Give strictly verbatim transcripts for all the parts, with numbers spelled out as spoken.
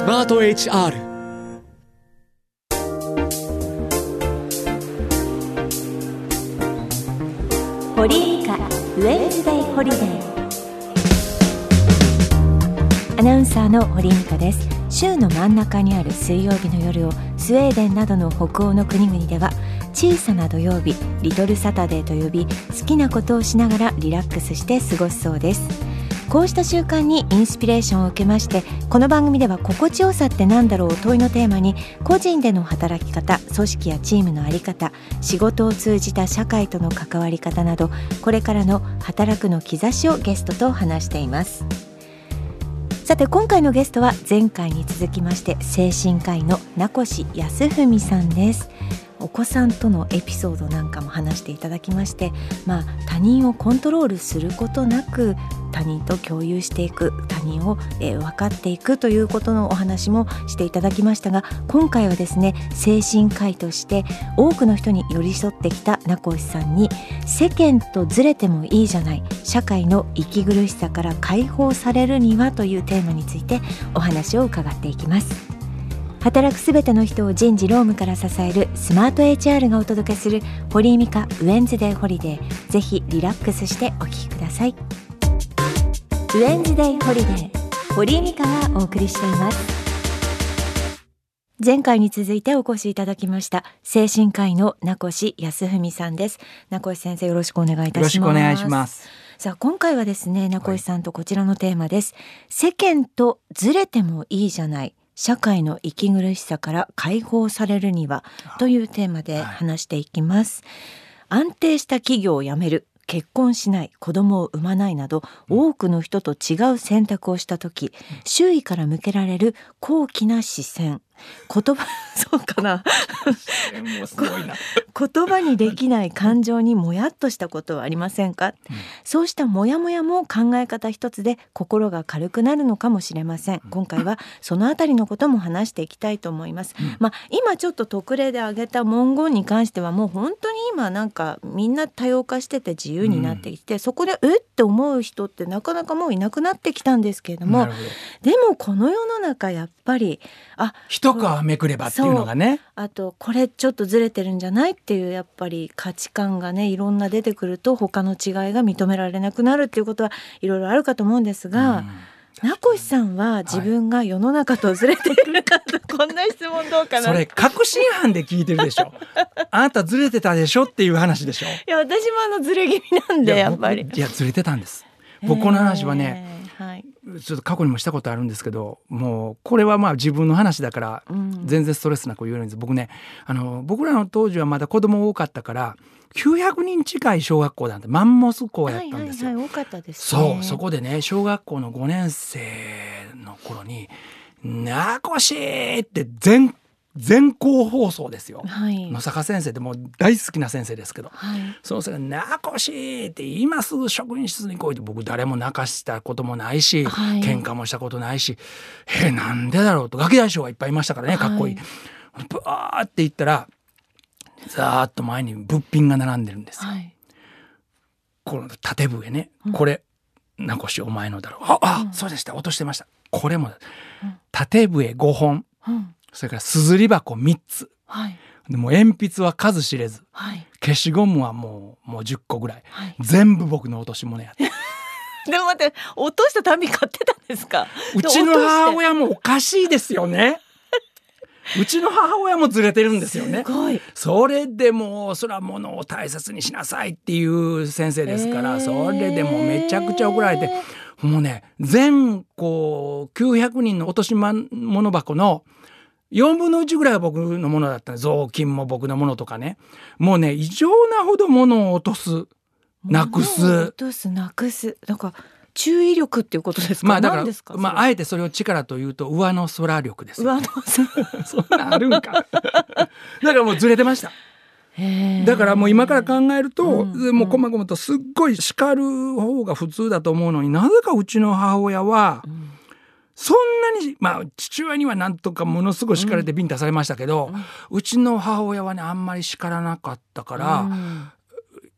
スマート エイチアール。 堀井美香ウェンズデイホリデー。アナウンサーの堀井美香です。週の真ん中にある水曜日の夜をスウェーデンなどの北欧の国々では小さな土曜日、リトルサタデーと呼び、好きなことをしながらリラックスして過ごすそうです。こうした習慣にインスピレーションを受けまして、この番組では心地よさってなんだろう問いのテーマに、個人での働き方、組織やチームの在り方、仕事を通じた社会との関わり方など、これからの働くの兆しをゲストと話しています。さて、今回のゲストは前回に続きまして精神科医の名越康文さんです。お子さんとのエピソードなんかも話していただきまして、まあ、他人をコントロールすることなく他人と共有していく、他人を、えー、分かっていくということのお話もしていただきましたが、今回はですね、精神科医として多くの人に寄り添ってきた名越さんに、世間とずれてもいいじゃない、社会の息苦しさから解放されるにはというテーマについてお話を伺っていきます。働くすべての人を人事労務から支えるスマート エイチアール がお届けする堀井美香ウェンズデイホリデー。ぜひリラックスしてお聞きください。ウェンズデイホリデー、堀井美香がお送りしています。前回に続いてお越しいただきました精神科医の名越康文さんです。名越先生、よろしくお願いいたします。 よろしくお願いします。 さあ、今回はですね、名越さんとこちらのテーマです、はい、世間とずれてもいいじゃない、社会の息苦しさから解放されるにはというテーマで話していきます、はい、安定した企業を辞める、結婚しない、子供を産まないなど、多くの人と違う選択をしたとき、周囲から向けられる高貴な視線、言葉そうかなもうすごいな言葉にできない感情にもやっとしたことはありませんか、うん、そうしたもやもやも考え方一つで心が軽くなるのかもしれません。今回はそのあたりのことも話していきたいと思います、うん、まあ、今ちょっと特例で挙げた文言に関してはもう本当に今なんかみんな多様化してて自由になってきて、うん、そこでえって思う人ってなかなかもういなくなってきたんですけれども、でもこの世の中やっぱりあ一皮めくればっていうのがね、 あとこれちょっとずれてるんじゃないっていうやっぱり価値観がね、いろんな出てくると他の違いが認められなくなるっていうことはいろいろあるかと思うんですが、うん、名越さんは自分が世の中とずれているかと、はい、こんな質問どうかな。 それ確信犯で聞いてるでしょあなたずれてたでしょっていう話でしょ。 いや、私もあのずれ気味なんで、やっぱりいやずれてたんです。僕この話はね、 えーはい、 ちょっと過去にもしたことあるんですけど、もうこれはまあ自分の話だから全然ストレスなく言えるんです、うん、僕ね、あの僕らの当時はまだ子供多かったからきゅうひゃくにん近い小学校なんてマンモス校やったんですよ、 はいはいはい、多かったですね。 そう、そこでね、小学校のごねん生の頃に名越って全全校放送ですよ、はい、野坂先生ってもう大好きな先生ですけど、はい、その先生が名越って今すぐ職員室に来いって、僕誰も泣かしたこともないし、はい、喧嘩もしたことないし、えなんでだろうと、ガキ大将がいっぱいいましたからね、かっこいい、はい、ブワーって行ったらざーっと前に物品が並んでるんですよ、はい、この縦笛ね、うん、これ名越お前のだろう、ああ、うん、そうでした、落としてました、これも、うん、縦笛ごほん、うん、それからすずり箱みっつ、はい、でも鉛筆は数知れず、はい、消しゴムはもう、もうじゅっこぐらい、はい、全部僕の落とし物やってでも待って、落としたたび買ってたんですか。 うちの母親もおかしいですよねうちの母親もずれてるんですよね。 すごい。 それでもうそれは物を大切にしなさいっていう先生ですから、えー、それでもめちゃくちゃ怒られて、もうね、全校きゅうひゃくにんの落とし物箱のよんぶんのいちぐらいが僕のものだったんです。雑巾も僕のものとかね、もうね、異常なほど物を落とす、なくす、 落とす、なくす、なんか注意力っていうことですか。 まあだから、 何ですか、 まあ、あえてそれを力というと上の空力ですよ、ね、 上の空そんなあるんかだからもうずれてました。だからもう今から考えると、うんうん、もうこまごまとすっごい叱る方が普通だと思うのに、なぜかうちの母親は、うんそんなに、まあ父親にはなんとかものすごい叱られてビンタされましたけど、うん、うちの母親はね、あんまり叱らなかったから、うん、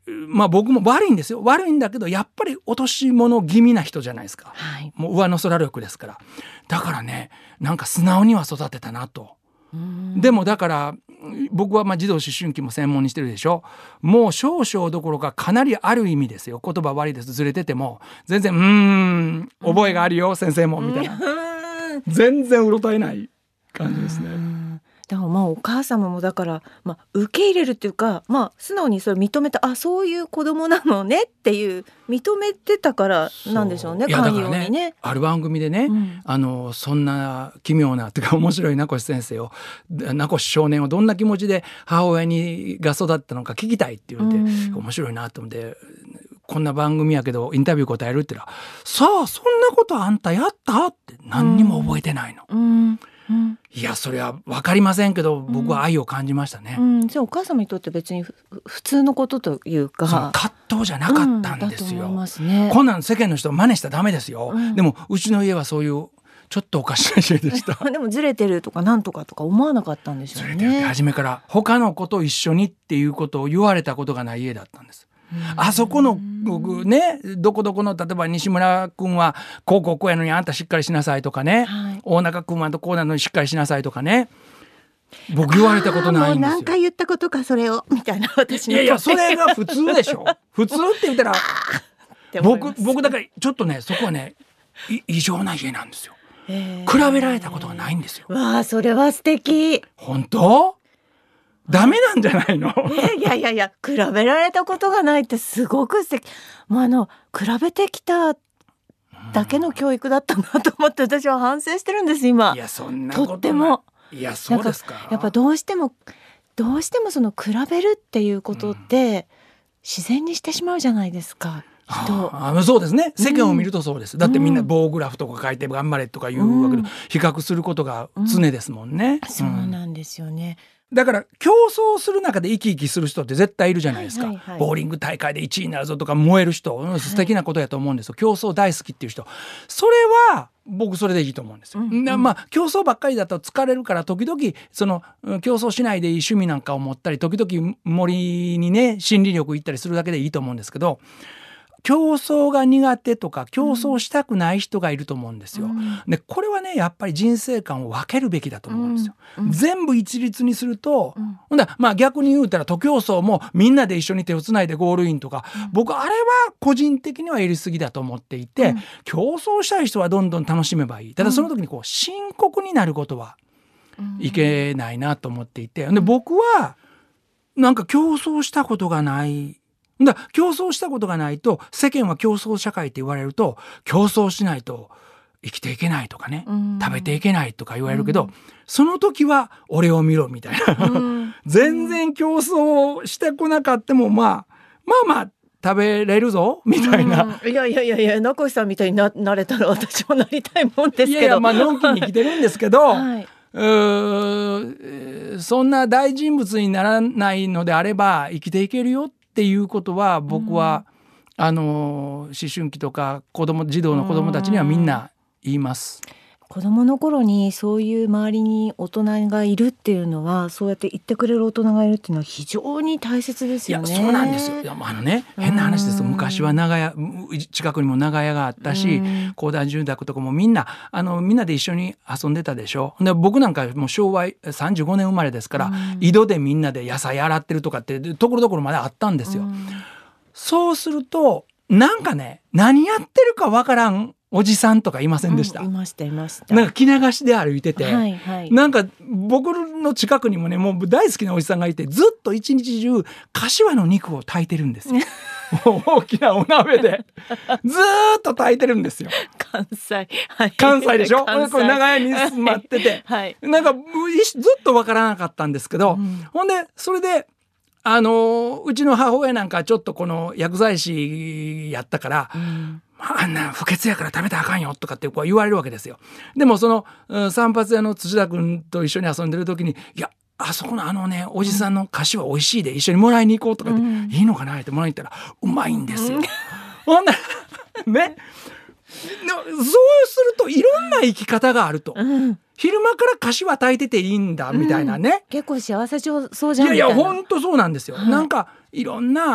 まあ僕も悪いんですよ。悪いんだけどやっぱり落とし物気味な人じゃないですか、はい、もう上の空力ですから。だからねなんか素直には育てたなと。でもだから僕はまあ児童思春期も専門にしてるでしょ。もう少々どころかかなりある意味ですよ。言葉悪いです、ずれてても全然うーん覚えがあるよ先生もみたいな全然うろたえない感じですね。 だからまあお母様もだから、まあ、受け入れるっていうか、まあ、素直にそれ認めた、あそういう子供なのねっていう認めてたからなんでしょうね。寛容にね。 ある番組でね、うん、あのそんな奇妙なというか面白い名越先生を名越少年をどんな気持ちで母親にが育ったのか聞きたいって言って、うん、面白いなと思って。こんな番組やけどインタビュー答えるって言ったら、さあそんなことあんたやったって何にも覚えてないの、うんうん、いやそれは分かりませんけど僕は愛を感じましたね、うんうん、 じゃあお母様にとって別に普通のことというかその葛藤じゃなかったんですよ、 うん、だと思いますね。 こんなん世間の人真似したらダメですよ、うん、でもうちの家はそういうちょっとおかしな家でしたでもずれてるとかなんとかとか思わなかったんでしょうね。 ずれてるって初めから他の子と一緒にっていうことを言われたことがない家だったんです。あそこのねどこどこの例えば西村君はこうこうこうやのにあんたしっかりしなさいとかね、はい、大中君はこうなのにしっかりしなさいとかね僕言われたことないんですよ。 何回言ったことかそれをみたいな私のいやいやそれが普通でしょ普通って言ったら僕僕だからちょっとねそこはね異常な家なんですよ。比べられたことがないんですよ。 わあそれは素敵。 本当ダメなんじゃないのいやいやいや比べられたことがないってすごく素敵。もうあの比べてきただけの教育だったなと思って私は反省してるんです今。 いやそんなことない。 とってもいやそうですか。 やっぱどうしてもどうしてもその比べるっていうことって自然にしてしまうじゃないですか。人ああそうですね。世間を見るとそうです、うん、だってみんな棒グラフとか書いて頑張れとか言うわけで、うん、比較することが常ですもんね、 うん、そうなんですよね。 だから競争する中で生き生きする人って絶対いるじゃないですか、はいはいはい、ボーリング大会でいちいになるぞとか燃える人、うん、素敵なことやと思うんですよ、はい、競争大好きっていう人。それは僕それでいいと思うんですよ、うんうん、まあ競争ばっかりだと疲れるから時々その競争しないでいい趣味なんかを持ったり時々森にね心理力行ったりするだけでいいと思うんですけど、競争が苦手とか競争したくない人がいると思うんですよ、うん、でこれはねやっぱり人生観を分けるべきだと思うんですよ、うんうん、全部一律にすると、うん、ほんだまあ逆に言うたら徒競走もみんなで一緒に手をつないでゴールインとか、うん、僕あれは個人的にはやりすぎだと思っていて、うん、競争したい人はどんどん楽しめばいい。ただその時にこう深刻になることはいけないなと思っていて、で僕はなんか競争したことがないだ競争したことがないと世間は競争社会って言われると競争しないと生きていけないとかね、うん、食べていけないとか言われるけど、うん、その時は俺を見ろみたいな、うん、全然競争してこなかったも、まあ、まあまあ食べれるぞみたいな、 うん、いやいやいやいや名越さんみたいに な, なれたら私もなりたいもんですけど、いやいやまあのんきに生きてるんですけど、はい、うーそんな大人物にならないのであれば生きていけるよっていうことは僕は、うん、あの思春期とか子供児童の子供たちにはみんな言います。 子供の頃にそういう周りに大人がいるっていうのはそうやって言ってくれる大人がいるっていうのは非常に大切ですよね。 いやそうなんですよ。いやあのね変な話です。昔は長屋近くにも長屋があったし公団住宅とかもみんなあのみんなで一緒に遊んでたでしょ。で僕なんかもう昭和さんじゅうごねん生まれですから井戸でみんなで野菜洗ってるとかってところどころまであったんですよ。そうするとなんかね何やってるかわからんおじさんとかいませんでした、 うん、いましたいました。 なんか着流しで歩いてて、 はいはい、 なんか僕の近くにもねもう大好きなおじさんがいてずっと一日中柏の肉を炊いてるんですよ大きなお鍋でずっと炊いてるんですよ。 関西、はい、 関西でしょ。これ長屋に住まってて、はい、なんかずっとわからなかったんですけど、うん、ほんでそれであのうちの母親なんかちょっとこの薬剤師やったから、うん、あんな不潔やから食べたらあかんよとかってこう言われるわけですよ。でもその、うん、散髪屋の土田君と一緒に遊んでる時にいやあそこのあのねおじさんの菓子は美味しいで一緒にもらいに行こうとかって、うん、いいのかなってもらいに行ったらうまいんですよ、うん、ほんなねそうするといろんな生き方があると、うん、昼間から柏炊いてていいんだみたいなね、 うん、結構幸せそうじゃんみたいな。 いやいや本当そうなんですよ、はい、なんかいろんな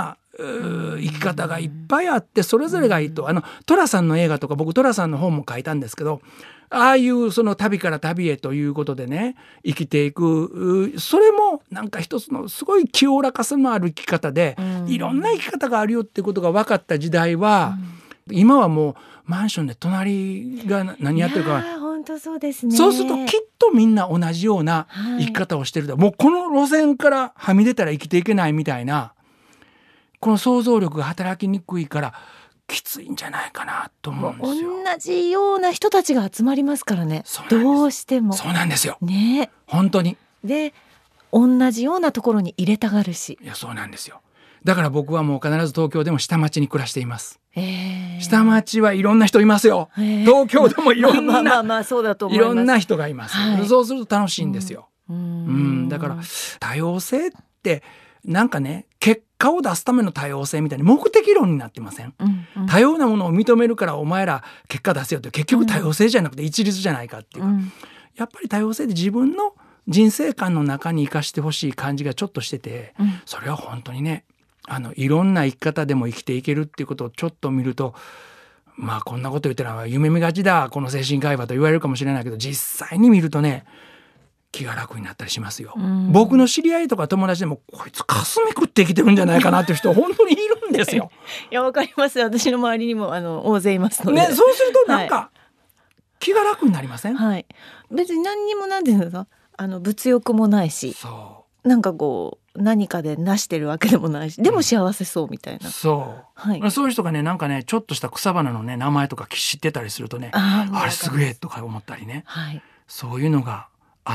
生き方がいっぱいあって、それぞれがいいと、あの寅さんの映画とか、僕寅さんの本も書いたんですけど、ああいうその旅から旅へということでね、生きていく、それもなんか一つのすごい清らかさのある生き方で、いろんな生き方があるよっていうことが分かった時代は、今はもうマンションで隣が何やってるか、 本当そうですね。 そうするときっとみんな同じような生き方をしてる、はい、もうこの路線からはみ出たら生きていけないみたいな、この想像力が働きにくいからきついんじゃないかなと思うんですよ。 同じような人たちが集まりますからね。どうしてもそうなんですよ、 ね、 本当に。 で同じようなところに入れたがるし。 いやそうなんですよ。だから僕はもう必ず東京でも下町に暮らしています。 えー、 下町はいろんな人いますよ、えー、東京でもいろんな、まあまあまあそうだと思います。いろんな人がいます、はい、そうすると楽しいんですよ、うん、うんだから多様性ってなんかね、結果を出すための多様性みたいに目的論になってません、うんうん、多様なものを認めるからお前ら結果出せよって、結局多様性じゃなくて一律じゃないかっていうか、うん、やっぱり多様性で自分の人生観の中に生かしてほしい感じがちょっとしてて、うん、それは本当にね、あのいろんな生き方でも生きていけるっていうことをちょっと見ると、まあこんなこと言ったら夢見がちだこの精神科医はと言われるかもしれないけど、実際に見るとね気が楽になったりしますよ。僕の知り合いとか友達でもこいつ霞食って生きてるんじゃないかなっていう人本当にいるんですよ。 いやわかります。私の周りにもあの大勢いますので、 ね、そうするとなんか、はい、気が楽になりません？ はい、別に何にもなんていうんですか、あの物欲もないし、そうなんかこう何かで成してるわけでもないし、でも幸せそうみたいな、うん、 そう、はい、そういう人がねなんかねちょっとした草花のね名前とか知ってたりするとね、あ, あれすげえとか思ったりね、はい、そういうのがあって、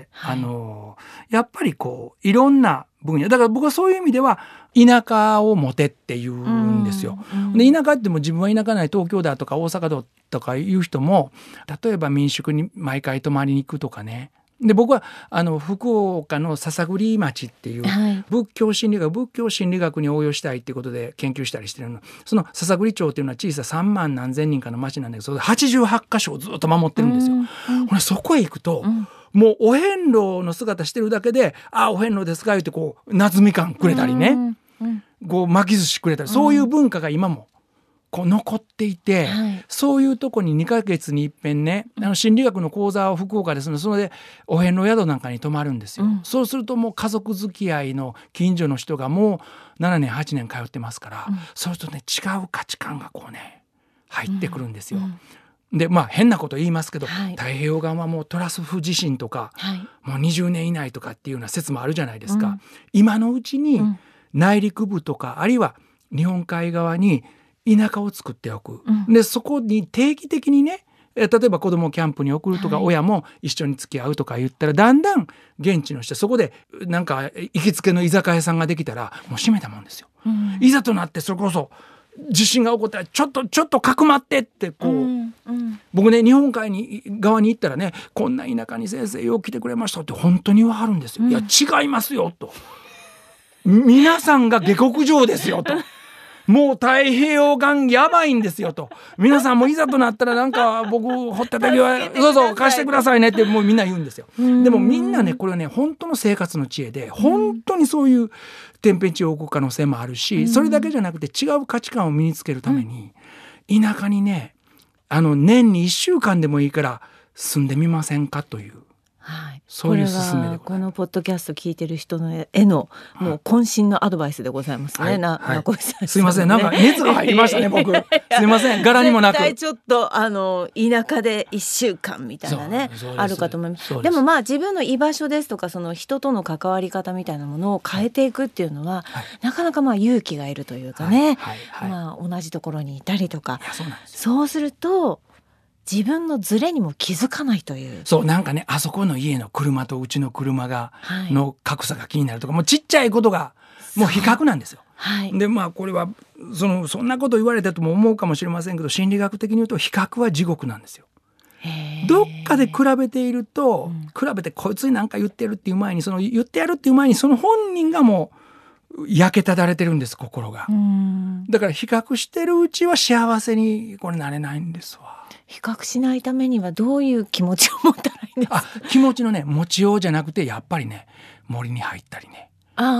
はい、あのやっぱりこういろんな分野だから僕はそういう意味では田舎を持てって言うんですよ、うんうん、で田舎っても自分は田舎ない東京だとか大阪だとかいう人も例えば民宿に毎回泊まりに行くとかね、で僕はあの福岡の篠栗町っていう、はい、仏教心理学仏教心理学に応用したいっていうことで研究したりしてるの。その篠栗町っていうのは小ささんまん何千人かの町なんだけど、それはちじゅうはちかしょをずっと守ってるんですよ、うんうん、そこへ行くと、うん、もうお遍路の姿してるだけであお遍路ですか言ってこう夏みかんくれたりね、うんうん、こう巻き寿司くれたり、そういう文化が今もこう残っていて、はい、そういうとこににかげつに一遍ねあの心理学の講座を福岡ですので、それでお遍路宿なんかに泊まるんですよ、うん、そうするともう家族付き合いの近所の人がもうななねんはちねん通ってますから、うん、そうするとね違う価値観がこうね入ってくるんですよ、うんうん、でまあ変なこと言いますけど、はい、太平洋側はもうトラスフ地震とか、はい、もうにじゅうねん以内とかっていうような説もあるじゃないですか、うん、今のうちに内陸部とか、あるいは日本海側に田舎を作っておく、うん、でそこに定期的にね例えば子供をキャンプに送るとか、はい、親も一緒に付き合うとか言ったらだんだん現地の人そこでなんか行きつけの居酒屋さんができたらもう閉めたもんですよ、うん、いざとなってそれこそ地震が起こったらちょっとちょっとかくまってってこう、うんうん、僕ね日本海に側に行ったらねこんな田舎に先生よう来てくれましたって本当に言わはるんですよ、うん、いや違いますよと皆さんが下克上ですよともう太平洋岸やばいんですよと、皆さんもいざとなったらなんか僕掘った時はそうそう貸してくださいねってもうみんな言うんですよ。でもみんなねこれはね本当の生活の知恵で本当にそういう天変地異を起こる可能性もあるし、それだけじゃなくて違う価値観を身につけるために田舎にねあの年にいっしゅうかんでもいいから住んでみませんかという、はい、そういう勧めでこのポッドキャスト聞いてる人のへのもう渾身のアドバイスでございますね、はいなはい、なさんすいませんなんか熱が入りましたね僕すいません柄にもなく絶対ちょっとあの田舎でいっしゅうかんみたいなねあるかと思います。 で, でもまあ自分の居場所ですとかその人との関わり方みたいなものを変えていくっていうのは、はい、なかなかまあ勇気がいるというかね、はいはいはいまあ、同じところにいたりとか、そうなんです。そうすると自分のズレにも気づかないという、 そうなんかねあそこの家の車とうちの車が、はい、の格差が気になるとかもうちっちゃいことがもう比較なんですよ、はい、でまあこれはそのそんなこと言われたとも思うかもしれませんけど心理学的に言うと比較は地獄なんですよ。どっかで比べていると、うん、比べてこいつに何か言ってるっていう前にその言ってやるっていう前にその本人がもう焼けただれてるんです心が。うんだから比較してるうちは幸せにこれなれないんですわ。 比較しないためにはどういう気持ちを持ったらいいんですか？ あ気持ちのね持ちようじゃなくてやっぱりね森に入ったりね。 ああ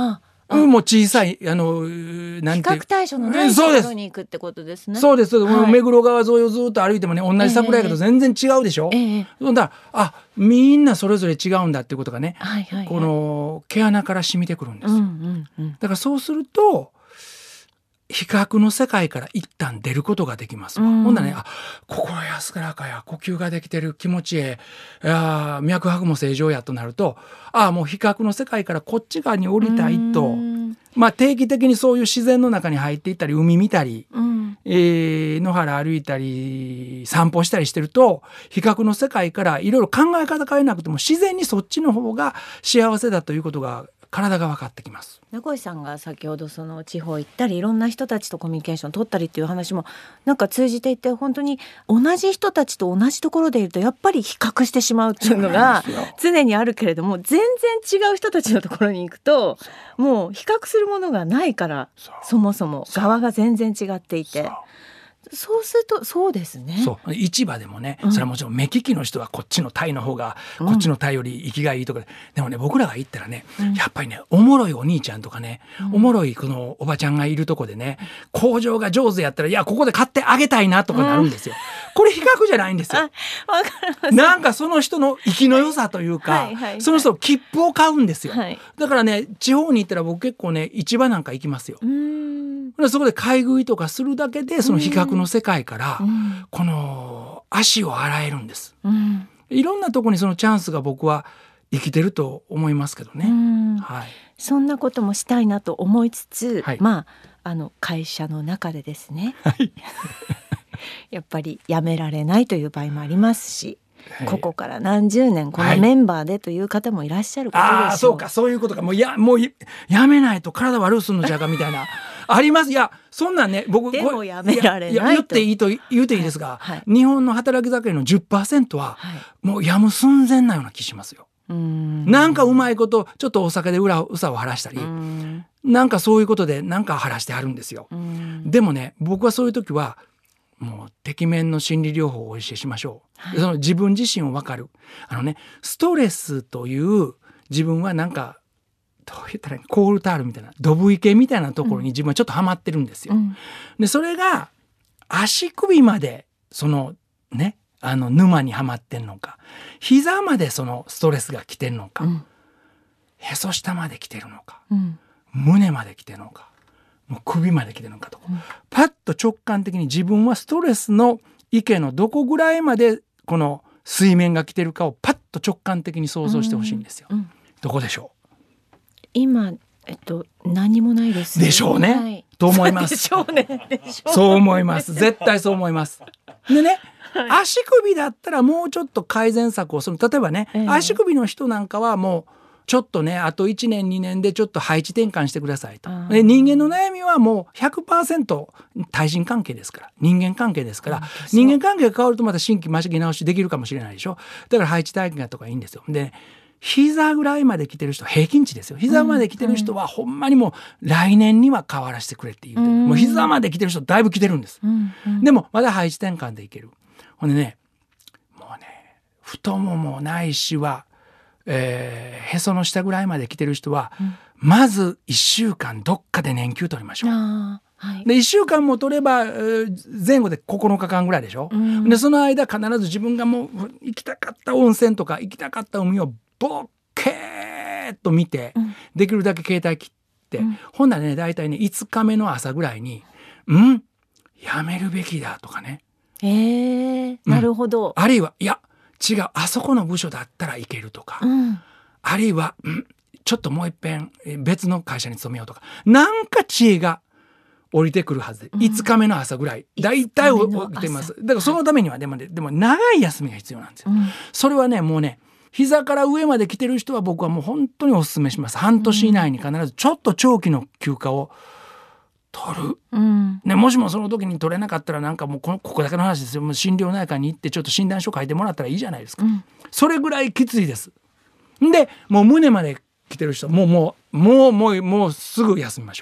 うん、もう小さいあのなんて比較対象のないところに行くってことですね。 そうです、そうです、はい、目黒川沿いをずっと歩いてもね同じ桜やけど全然違うでしょ、えーえー、だからあみんなそれぞれ違うんだっていうことがね、はいはいはい、この毛穴から染みてくるんですよ、うんうんうん、だからそうすると比較の世界から一旦出ることができます、うん、ほんならね、あ、心安らかや、呼吸ができてる、気持ちええ、いや脈拍も正常やとなると、あ、もう比較の世界からこっち側に降りたいと、うん、まあ定期的にそういう自然の中に入っていったり、海見たり、うん、えー、野原歩いたり散歩したりしてると、比較の世界からいろいろ考え方変えなくても自然にそっちの方が幸せだということが体が分かってきます。 名越さんが先ほどその地方行ったりいろんな人たちとコミュニケーション取ったりっていう話もなんか通じていて、本当に同じ人たちと同じところでいるとやっぱり比較してしまうっていうのが常にあるけれども、全然違う人たちのところに行くともう比較するものがないから、そもそも側が全然違っていて、そうするとそうですね。 そう市場でもね、うん、それはもちろん目利きの人はこっちのタイの方が、うん、こっちのタイより生きがいいとか、でもね僕らが行ったらね、うん、やっぱりねおもろいお兄ちゃんとかね、うん、おもろいこのおばちゃんがいるとこでね、工場が上手やったらいやここで買ってあげたいなとかなるんですよ、うん、これ比較じゃないんですよ。わかります。なんかその人の生きの良さというか、はいはいはい、その人の切符を買うんですよ、はい、だからね地方に行ったら僕結構ね市場なんか行きますよ。うーん、そこで買い食いとかするだけでその比較の世界からこの足を洗えるんです、うん、いろんなとこにそのチャンスが僕は生きてると思いますけどね、うん、はい、 そんなこともしたいなと思いつつ、はい、まああの会社の中でですね、はい、やっぱり辞められないという場合もありますし、はい、ここから何十年このメンバーでという方もいらっしゃることでしょう、はい、あ、 そうか、そういうことか。もうやもうやめないと体悪くするのじゃかみたいなあります。いやそんなんね僕でもやめられないと言っていいと言うていいですが、はいはい、日本の働き盛りの じゅっパーセント はもうやむ寸前なような気しますよ。うーん、なんかうまいことちょっとお酒で裏うさを晴らしたり、んなんかそういうことでなんか晴らしてあるんですよ。でもね僕はそういう時はもうてきめんの心理療法をお教えしましょう、はい、その自分自身を分かるあのねストレスという自分はなんかどう言ったらいいコールタールみたいなドブ池みたいなところに自分はちょっとハマってるんですよ、うん、でそれが足首までそのねあの沼にはまってんのか、膝までそのストレスが来てんのか、うん、へそ下まで来てるのか、うん、胸まで来てるのか、もう首まで来てるのかとか、うん、パッと直感的に自分はストレスの池のどこぐらいまでこの水面が来てるかをパッと直感的に想像してほしいんですよ、うんうん、どこでしょう。 今、えっと、何もないです、 ね、でしょうね、はい、と思いますでしょうねでしょうねそう思います絶対そう思いますでね、はい、足首だったらもうちょっと改善策をその例えばね、えー、足首の人なんかはもうちょっとねあといちねんにねんでちょっと配置転換してくださいと。で人間の悩みはもう ひゃくパーセント 対人関係ですから、人間関係ですから、人間関係が変わるとまた新規ましぎ直しできるかもしれないでしょ。だから配置転換とかいいんですよ。で膝ぐらいまで来てる人平均値ですよ。膝まで来てる人はほんまにもう来年には変わらせてくれって言うてる、うん、もう膝まで来てる人だいぶ来てるんです、うんうん、でもまだ配置転換でいける。ほんでねもうね太ももないしはえー、へその下ぐらいまで来てる人は、うん、まずいっしゅうかんどっかで年休取りましょう。あ、はい、でいっしゅうかんも取れば、えー、前後でここのかかんぐらいでしょ、うん、でその間必ず自分がもう行きたかった温泉とか行きたかった海をボッケーっと見て、うん、できるだけ携帯切って、うん、ほんならね大体ねいつかめの朝ぐらいにうんやめるべきだとかね、 えー、なるほど、うん、 あるいはいや違うあそこの部署だったらいけるとか、うん、あるいは、うん、ちょっともう一遍別の会社に勤めようとかなんか知恵が降りてくるはずで、うん、いつかめの朝ぐらいだいたい起きてます。だからそのためにはでも、ね、でも長い休みが必要なんですよ、うん、それはねもうね膝から上まで来てる人は僕はもう本当にお勧めします。半年以内に必ずちょっと長期の休暇を取る、うんね、もしもその時に取れなかったらなんかもう こ, のここだけの話ですよ。もう心療内科に行ってちょっと診断書書いてもらったらいいじゃないですか、うん、それぐらいきついです。でもう胸まで来てる人もうもうもうもうもうすぐ休みましょう。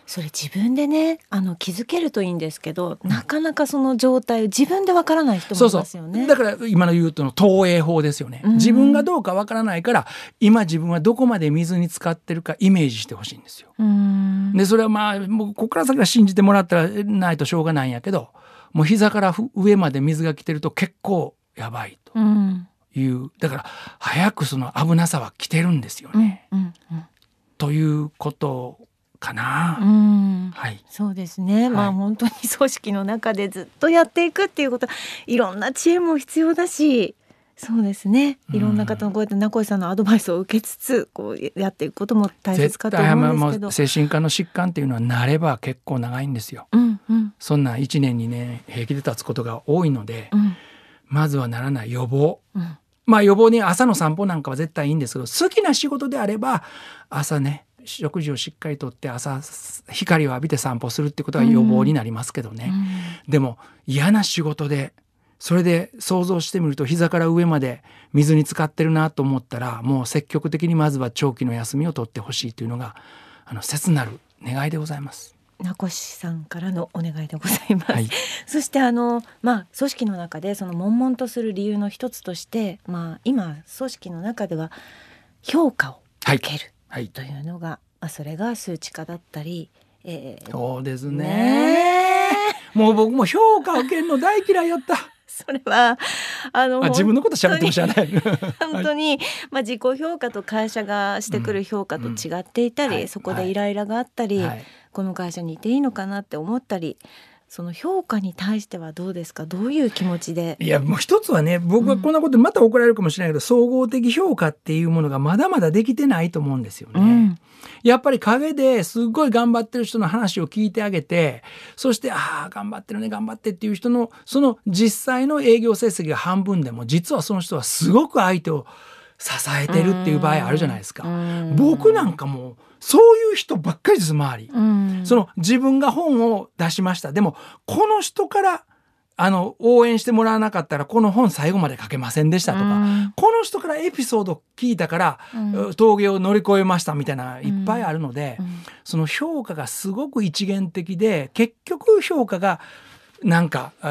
それ自分でねあの気づけるといいんですけど、なかなかその状態を自分でわからない人もいますよね。 そうそうだから今の言うとの投影法ですよね、うん、自分がどうかわからないから今自分はどこまで水に浸かってるかイメージしてほしいんですよ。うんでそれはまあもうここから先は信じてもらったらないとしょうがないんやけど、もう膝から上まで水が来てると結構やばいという、うん、だから早くその危なさは来てるんですよね、うんうんうん、ということかな、うんはい、そうですね、はい、まあ本当に組織の中でずっとやっていくっていうこと、いろんな知恵も必要だし、そうですね、いろんな方のこうやって名越さんのアドバイスを受けつつこうやっていくことも大切かと思うんですけど、 精神科の疾患っていうのはなれば結構長いんですよ、うんうん、そんないちねんにねん平気で経つことが多いので、うん、まずはならない予防、うん、まあ予防に朝の散歩なんかは絶対いいんですけど、好きな仕事であれば朝ね食事をしっかりとって朝光を浴びて散歩するってことは予防になりますけどね、うんうん、でも嫌な仕事でそれで想像してみると膝から上まで水に浸かってるなと思ったら、もう積極的にまずは長期の休みを取ってほしいというのがあの切なる願いでございます。 名越さんからのお願いでございます、はい、そしてあの、まあ、組織の中でその悶々とする理由の一つとして、まあ、今組織の中では評価を受ける、はいはい、というのが、まあ、それが数値化だったり、えー、 そうです ね, ねもう僕も評価を受けるの大嫌いやったそれはあのあ自分のこと喋っても知らない本当に、まあ、自己評価と会社がしてくる評価と違っていたり、うんうん、そこでイライラがあったり、はい、この会社にいていいのかなって思ったり、その評価に対してはどうですか、どういう気持ちで。 いやもう一つはね、僕はこんなことまた怒られるかもしれないけど、うん、総合的評価っていうものがまだまだできてないと思うんですよね、うん、やっぱり陰ですごい頑張ってる人の話を聞いてあげて、そしてああ頑張ってるね頑張ってっていう人のその実際の営業成績が半分でも、実はその人はすごく相手を支えてるっていう場合あるじゃないですか。僕なんかもうそういう人ばっかりです、周り。その自分が本を出しました、でもこの人からあの応援してもらわなかったらこの本最後まで書けませんでしたとか、この人からエピソード聞いたから、うん、峠を乗り越えましたみたいないっぱいあるので、うんうん、その評価がすごく一元的で、結局評価がなんか、うん、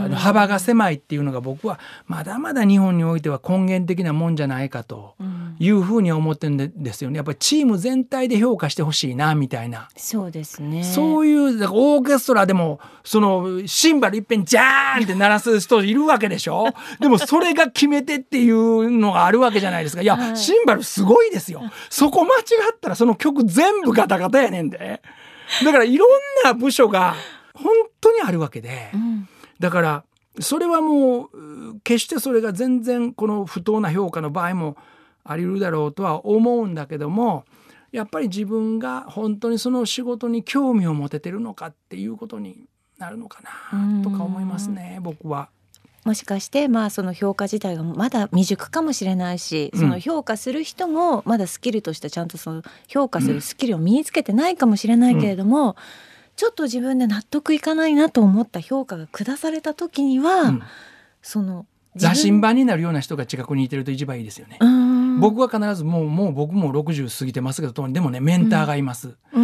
幅が狭いっていうのが僕はまだまだ日本においては根源的なもんじゃないかというふうに思ってるんですよね。やっぱりチーム全体で評価してほしいなみたいな。 そうですね。 そういうだからオーケストラでもそのシンバルいっぺんジャーンって鳴らす人いるわけでしょでもそれが決め手っていうのがあるわけじゃないですか。いや、はい、シンバルすごいですよ。そこ間違ったらその曲全部ガタガタやねんで。だからいろんな部署が本当にあるわけで、うん、だからそれはもう決してそれが全然この不当な評価の場合もあり得るだろうとは思うんだけども、やっぱり自分が本当にその仕事に興味を持ててるのかっていうことになるのかなとか思いますね、僕は。 もしかしてまあその評価自体がまだ未熟かもしれないし、その評価する人もまだスキルとしてちゃんとその評価するスキルを身につけてないかもしれないけれども、うんうん、ちょっと自分で納得いかないなと思った評価が下された時には、うん、その羅針盤になるような人が近くにいてると一番いいですよね。僕は必ずもう、もう僕もろくじゅう過ぎてますけど、でもねメンターがいます、うん、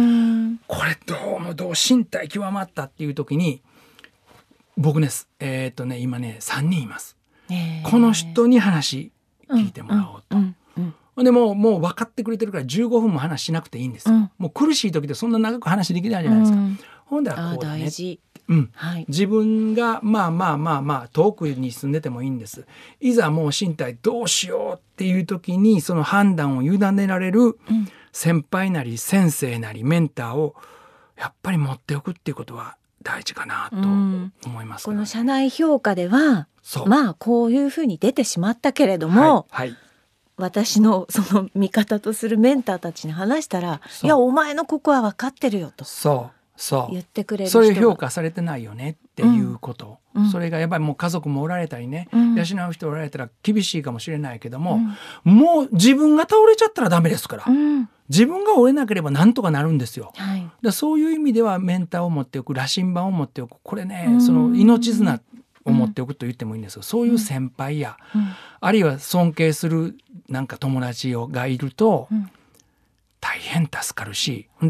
これどうもどう身体極まったっていう時に僕ねえー、っとね今ねさんにんいます、えー、この人に話聞いてもらおうと、うんうんうんうん、でももう分かってくれてるからじゅうごふんも話しなくていいんですよ、うん、もう苦しい時でそんな長く話できないじゃないですか、うん、ほんだらこうだね、大事、うんはい、自分がまあまあまあまあ遠くに住んでてもいいんです。いざもう身体どうしようっていう時にその判断を委ねられる先輩なり先生なりメンターをやっぱり持っておくっていうことは大事かなと思います、ね、 この社内評価ではまあこういうふうに出てしまったけれども、はいはい、私のその味方とするメンターたちに話したら、いやお前のここは分かってるよとそうそう言ってくれる人が、 それ評価されてないよねっていうこと、うん、それがやっぱりもう家族もおられたりね、うん、養う人おられたら厳しいかもしれないけども、うん、もう自分が倒れちゃったらダメですから、うん、自分が折れなければなんとかなるんですよ、はい、だそういう意味ではメンターを持っておく、羅針盤を持っておく、これね、うん、その命綱を持っておくと言ってもいいんですが、そういう先輩や、うん、あるいは尊敬するなんか友達がいると、うん、大変助かるし、で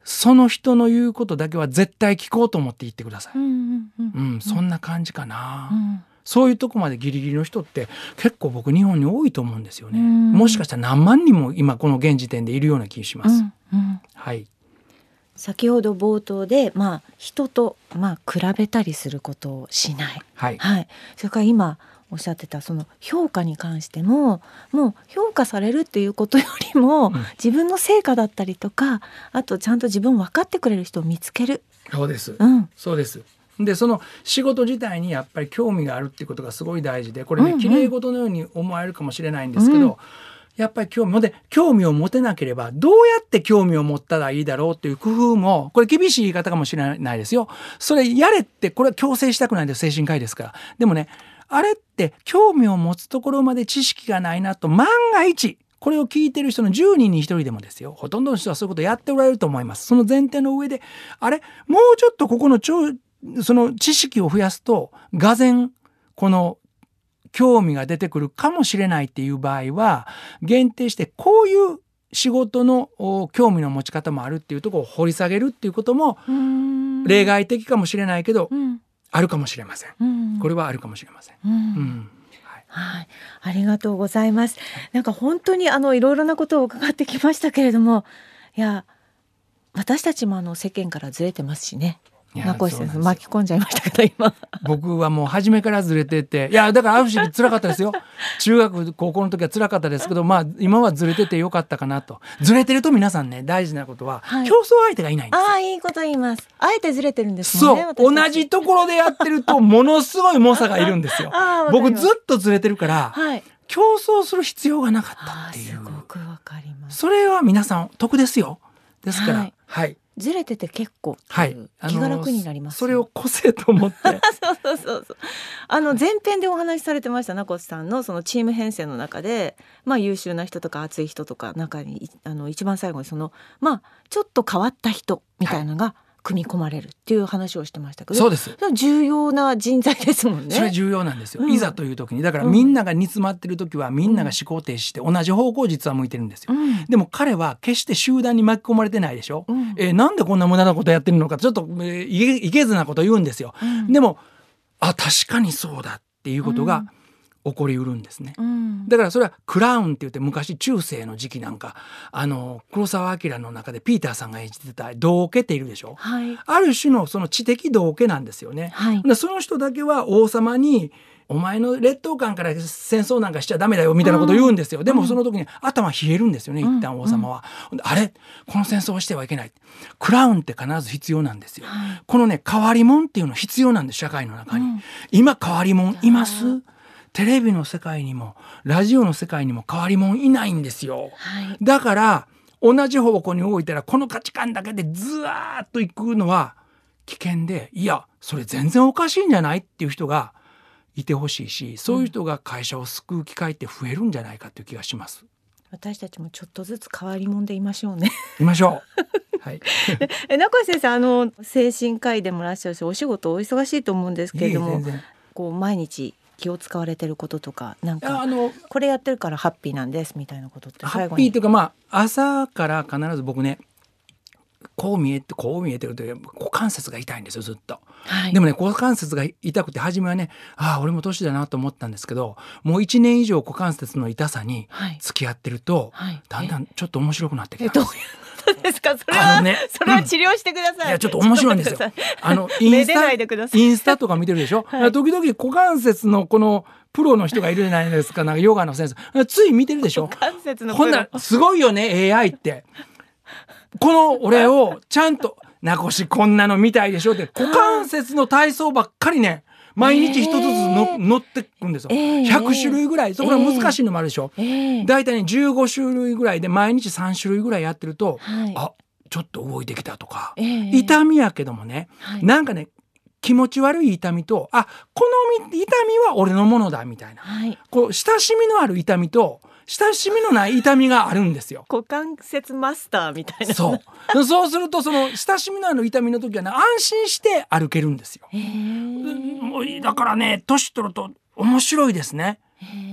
その人の言うことだけは絶対聞こうと思って言ってください、 うんうんうんうん、そんな感じかな、 うん、 そういうとこまでギリギリの人って結構僕日本に多いと思うんですよね、 うん、 もしかしたら何万人も今この現時点でいるような気がします、 うんうん、 はい。 先ほど冒頭で、まあ、人と、まあ、比べたりすることをしない、 はいはい、それから今おっしゃってたその評価に関してももう評価されるっていうことよりも、うん、自分の成果だったりとかあとちゃんと自分を分かってくれる人を見つける。 そうです、 うん、 そうです。でその仕事自体にやっぱり興味があるっていうことがすごい大事でこれね、うんうん、綺麗事のように思われるかもしれないんですけど、うん、やっぱり興味で興味を持てなければどうやって興味を持ったらいいだろうっていう工夫もこれ厳しい言い方かもしれないですよ。それやれってこれは強制したくないです。精神科医ですから。でもねあれって興味を持つところまで知識がないなと万が一これを聞いてる人のじゅうにんにひとりでもですよほとんどの人はそういうことをやっておられると思います。その前提の上であれもうちょっとここのちょその知識を増やすとがぜんこの興味が出てくるかもしれないっていう場合は限定してこういう仕事の興味の持ち方もあるっていうところを掘り下げるっていうことも例外的かもしれないけど、うん、あるかもしれません、うん、これはあるかもしれません、うんうんはいはい、ありがとうございます。なんか本当にあのいろいろなことを伺ってきましたけれどもいや私たちもあの世間からずれてますしね。名越先生巻き込んじゃいましたけど今僕はもう初めからずれてていやだからある時期辛かったですよ中学高校の時は辛かったですけどまあ今はずれててよかったかなと。ずれてると皆さんね大事なことは、はい、競争相手がいないんですよ。 ああいいこと言います。あえてずれてるんですもんね。 そう同じところでやってるとものすごい猛者がいるんですよ僕ずっとずれてるから、はい、競争する必要がなかったっていう。 すごくわかります。 それは皆さん得ですよ。ですから、はい、はいずれてて結構気が楽になります、ね、 それを個性と思ってそうそうそうそうあの前編でお話しされてました名越さんのそのチーム編成の中で、まあ、優秀な人とか熱い人とか中にあの一番最後にその、まあ、ちょっと変わった人みたいなのが、はい組み込まれるっていう話をしてましたけどそうです重要な人材ですもんね。 それ重要なんですよ、うん、いざという時にだからみんなが煮詰まってる時はみんなが思考停止して同じ方向を実は向いてるんですよ、うん、でも彼は決して集団に巻き込まれてないでしょ、うんえー、なんでこんな無駄なことやってるのかちょっと、えー、いけずなこと言うんですよ、うん、でもあ確かにそうだっていうことが、うん起こりうるんですね、うん、だからそれはクラウンって言って昔中世の時期なんかあの黒澤明の中でピーターさんが演じてた道家っているでしょ、はい、ある種のその知的道家なんですよね、はい、でその人だけは王様にお前の劣等感から戦争なんかしちゃダメだよみたいなことを言うんですよ、うん、でもその時に頭冷えるんですよね、うん、一旦王様は、うん、あれこの戦争をしてはいけないクラウンって必ず必要なんですよ、はい、このね変わり者っていうの必要なんです社会の中に、うん、今変わり者いますテレビの世界にもラジオの世界にも変わり者いないんですよ、はい、だから同じ方向に動いたらこの価値観だけでずーっと行くのは危険でいやそれ全然おかしいんじゃないっていう人がいてほしいしそういう人が会社を救う機会って増えるんじゃないかという気がします。 私たちもちょっとずつ変わり者でいましょうねいましょう、はい、 名越先生あの精神科医でもいらっしゃるしお仕事お忙しいと思うんですけれどもこう毎日気を使われてることとかなんかあのこれやってるからハッピーなんですみたいなことって最後にハッピーというかまあ朝から必ず僕ねこう見えてこう見えてるという股関節が痛いんですよずっと、はい、でもね股関節が痛くて初めはねああ俺も年だなと思ったんですけどもういちねん以上股関節の痛さに付き合ってると、はいはい、だんだんちょっと面白くなってきたんです。 えどういうことですかそれは、ね、それは治療してください、うん、 いやちょっと面白いんですよあのインスタインスタとか見てるでしょ、はい、時々股関節のこのプロの人がいるじゃないですかなんかヨガの先生つい見てるでしょ股関節のプロほんならすごいよね エーアイ ってこの俺をちゃんと名越こんなの見たいでしょって股関節の体操ばっかりね毎日一つずつの乗ってくんですよ、えー、ひゃくしゅるいぐらいそこら難しいのもあるでしょ、えー、だいたいねじゅうごしゅるいぐらいで毎日さんしゅるいぐらいやってると、はい、あちょっと動いてきたとか、えー、痛みやけどもね、はい、なんかね気持ち悪い痛みとあこの痛みは俺のものだみたいな、はい、こう親しみのある痛みと親しみのない痛みがあるんですよ。 股関節マスターみたいな。 そうそうするとその親しみのある痛みの時は、ね、安心して歩けるんですよ。だからね年取ると面白いですね。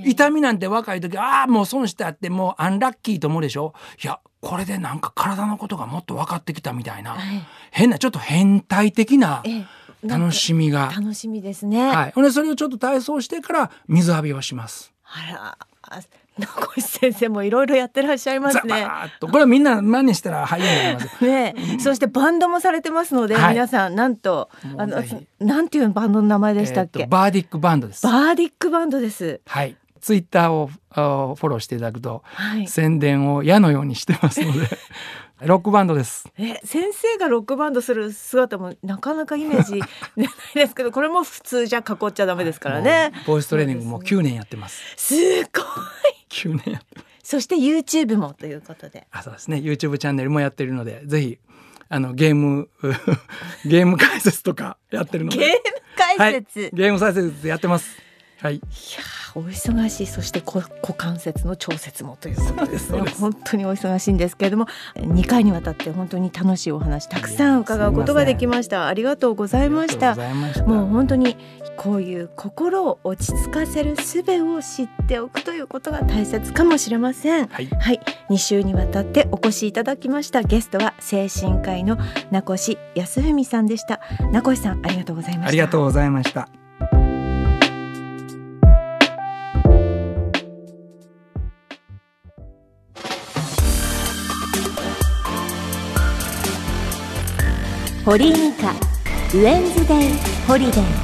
痛みなんて若い時ああもう損したってもうアンラッキーと思うでしょ。いやこれでなんか体のことがもっと分かってきたみたいな、はい、変なちょっと変態的な楽しみが楽しみですね。 はい、でそれをちょっと体操してから水浴びをします。 あら名越先生もいろいろやってらっしゃいますね。 とこれみんな真似したら俳優になりますね、うん、そしてバンドもされてますので、はい、皆さんなんとあのなんていうバンドの名前でしたっけ。 えー、バーディックバンドです。 バーディックバンドです。 はい、ツイッターをフォローしていただくと、はい、宣伝を矢のようにしてますのでロックバンドです。 え先生がロックバンドする姿もなかなかイメージ出ないですけどこれも普通じゃ囲っちゃダメですからね。 ボイストレーニングもきゅうねんやってます。 すごいきゅうねんやってます。 そして YouTube もということで。 あ、そうですね、 YouTube チャンネルもやってるのでぜひあのゲームゲーム解説とかやってるのでゲーム解説、 はい、ゲーム解説やってます。はい、いやお忙しい。そして股関節の調節もということですね。本当にお忙しいんですけれどもにかいにわたって本当に楽しいお話たくさん伺うことができました。ありがとうございました。もう本当にこういう心を落ち着かせる術を知っておくということが大切かもしれません。はい、はい、に週にわたってお越しいただきましたゲストは精神科医の名越康文さんでした。名越さんありがとうございました。 ありがとうございました。 堀井美香ウェンズデイホリデー。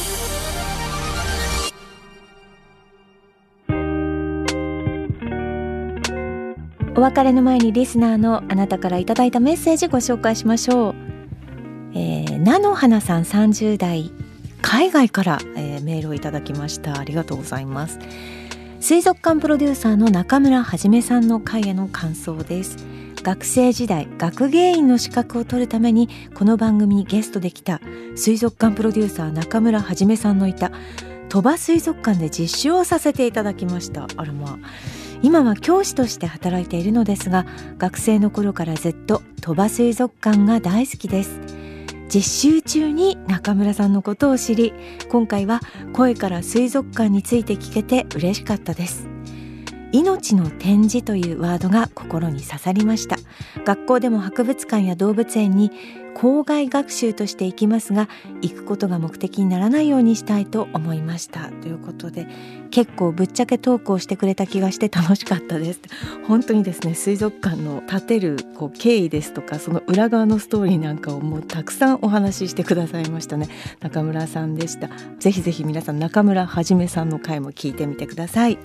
お別れの前にリスナーのあなたからいただいたメッセージご紹介しましょう。えー、菜の花さんさんじゅう代海外から、えー、メールをいただきました。ありがとうございます。水族館プロデューサーの中村はじめさんの回への感想です。学生時代学芸員の資格を取るためにこの番組にゲストで来た水族館プロデューサー中村はじめさんのいた鳥羽水族館で実習をさせていただきました。あらまあ今は教師として働いているのですが学生の頃からずっと鳥羽水族館が大好きです。実習中に中村さんのことを知り今回は声から水族館について聞けて嬉しかったです。命の展示というワードが心に刺さりました。学校でも博物館や動物園に校外学習として行きますが行くことが目的にならないようにしたいと思いましたということで結構ぶっちゃけトークをしてくれた気がして楽しかったです。本当にですね水族館の建てるこう経緯ですとかその裏側のストーリーなんかをもうたくさんお話ししてくださいましたね。中村さんでした。ぜひぜひ皆さん中村はじめさんの回も聞いてみてください。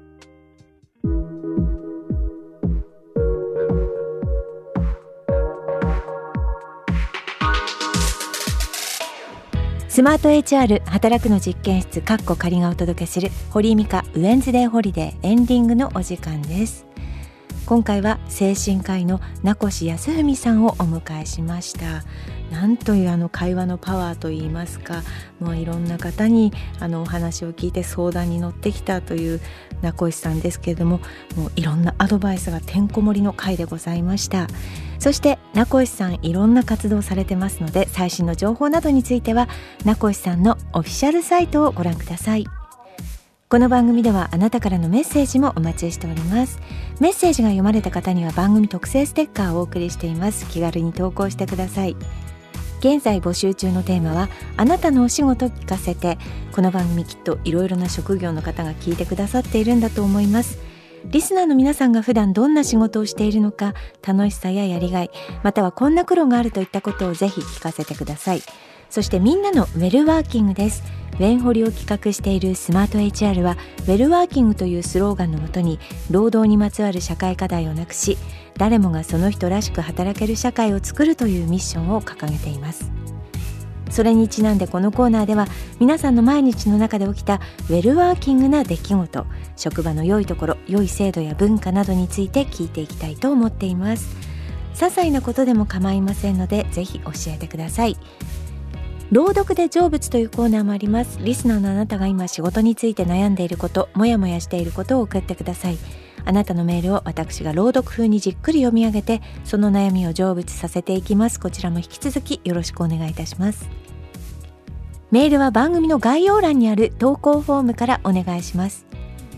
スマート エイチアール 働くの実験室カッコ仮がお届けする堀井美香ウェンズデーホリデーエンディングのお時間です。今回は精神科医の名越康文さんをお迎えしました。なんというあの会話のパワーといいますかもういろんな方にあのお話を聞いて相談に乗ってきたという名越さんですけれどももういろんなアドバイスがてんこ盛りの回でございました。そして名越さんいろんな活動されてますので最新の情報などについては名越さんのオフィシャルサイトをご覧ください。この番組ではあなたからのメッセージもお待ちしております。メッセージが読まれた方には番組特製ステッカーをお送りしています。気軽に投稿してください。現在募集中のテーマはあなたのお仕事聞かせて。この番組きっといろいろな職業の方が聞いてくださっているんだと思います。リスナーの皆さんが普段どんな仕事をしているのか楽しさややりがいまたはこんな苦労があるといったことをぜひ聞かせてください。そしてみんなのウェルワーキングです。ウェンホリを企画しているスマート エイチアール はウェルワーキングというスローガンのもとに労働にまつわる社会課題をなくし誰もがその人らしく働ける社会を作るというミッションを掲げています。それにちなんでこのコーナーでは皆さんの毎日の中で起きたウェルワーキングな出来事職場の良いところ良い制度や文化などについて聞いていきたいと思っています。些細なことでも構いませんのでぜひ教えてください。朗読で成仏というコーナーもあります。リスナーのあなたが今仕事について悩んでいることもやもやしていることを送ってください。あなたのメールを私が朗読風にじっくり読み上げてその悩みを成仏させていきます。こちらも引き続きよろしくお願いいたします。メールは番組の概要欄にある投稿フォームからお願いします。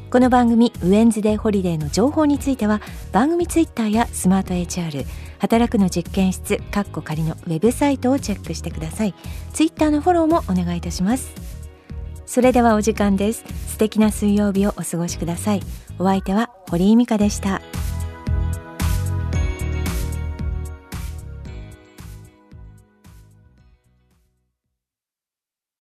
この番組ウェンズデーホリデーの情報については番組ツイッターやスマート エイチアール 働くの実験室カッコ仮のウェブサイトをチェックしてください。ツイッターのフォローもお願いいたします。それではお時間です。素敵な水曜日をお過ごしください。お相手は堀井美香でした。